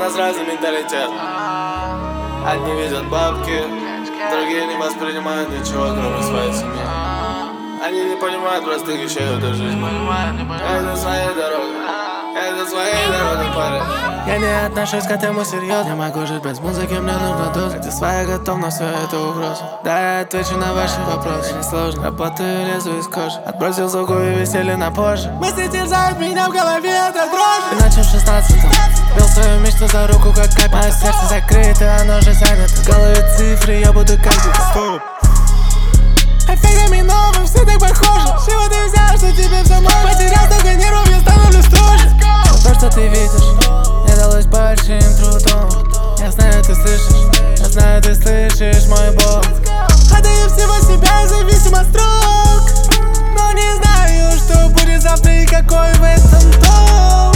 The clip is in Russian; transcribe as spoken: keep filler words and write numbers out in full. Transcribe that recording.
нас разный менталитет. Одни видят бабки, другие не воспринимают ничего, кроме своей семьи. Они не понимают простых вещей в этой жизни. Это своя дорога, это своя дорога, парень. Я не отношусь к этому серьезно. Не могу жить без музыки, мне нужна доза. Ради своя готов, но все это угроза. Да, я отвечу на ваши вопросы. Мне сложно, работаю, лезу из кожи. Отбросил суку и веселье на позже. Мысли терзают меня в голове, это дрожь. И начал в шестнадцатом. Вел свою мечту за руку, как капель. Мое сердце закрыто, оно же занято. В голове цифры, я буду как бы. Стоп. Эффектами новым, все так похожи. С чего ты взял, что тебе все можно? Потерял столько нервов, я становлюсь строже. Но то, что ты видишь, мне далось большим трудом. Я знаю, ты слышишь, я знаю, ты слышишь мой боль. Отдаю всего себя, зависим от строк. Но не знаю, что будет завтра и какой в этом толк.